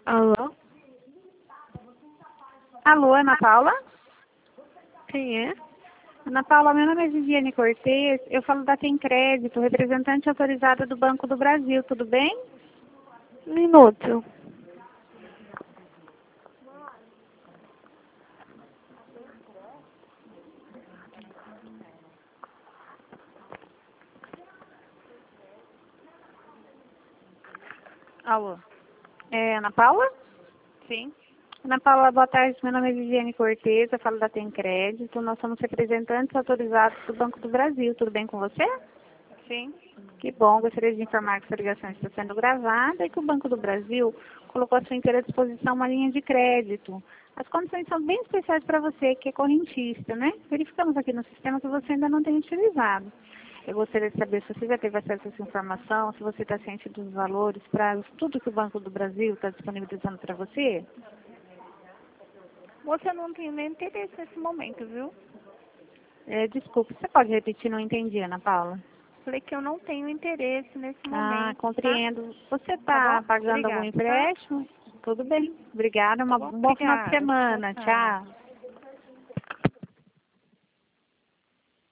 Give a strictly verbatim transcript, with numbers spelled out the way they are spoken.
Alô? Alô, Ana Paula? Quem é? Ana Paula, meu nome é Viviane Cortez, eu falo da Tem Crédito, representante autorizada do Banco do Brasil, tudo bem? Um minuto. Alô? É, Ana Paula? Sim? Ana Paula, boa tarde, meu nome é Viviane Cortez, eu falo da Tem Crédito, nós somos representantes autorizados do Banco do Brasil, tudo bem com você? Sim? Que bom, gostaria de informar que essa ligação está sendo gravada e que o Banco do Brasil colocou à sua inteira disposição uma linha de crédito. As condições são bem especiais para você, que é correntista, né? Verificamos aqui no sistema que você ainda não tem utilizado. Eu gostaria de saber se você já teve acesso a essa informação, se você está ciente dos valores, prazos, tudo que o Banco do Brasil está disponibilizando para você. Você não tem nem interesse nesse momento, viu? É, desculpe, você pode repetir? Não entendi, Ana Paula. Falei que eu não tenho interesse nesse Ah, momento, tá? compreendo. Você Tá está bom? pagando algum Obrigada, tá? empréstimo? Tudo bem. Obrigada. Tá Uma- bom? um bom final de Obrigada. Tchau, semana. tchau. Tchau.